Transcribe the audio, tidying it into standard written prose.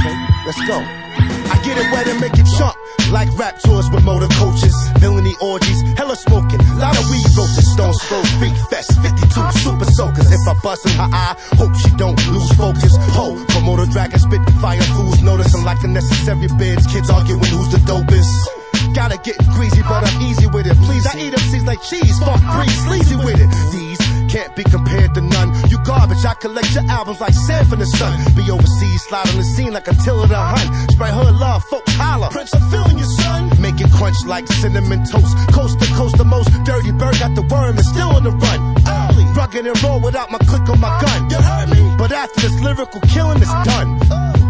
Okay, let's go. I get it wet and make it chunk. Like rap tours with motor coaches, villainy orgies, hella smoking, lot of weed roaches, Stone Scroll Freak Fest, 52 super soakers. If I bust in her eye, hope she don't lose focus. Ho, promoter dragon spit fire fools, noticing like unnecessary bids. Kids arguing who's the dopest. Gotta get greasy, but I'm easy with it. Please, I eat MCs like cheese, fuck breeze, sleazy with it. These can't be compared to none. You garbage, I collect your albums like sand from the sun. Be overseas, slide on the scene like Attila the Hun. Spread hood love, folks holler. Prince, I'm feeling you, son. Make it crunch like cinnamon toast. Coast to coast, the most dirty bird got the worm and still on the run. Early, rugged and roll without my click on my gun. You heard me? But after this lyrical killing is done.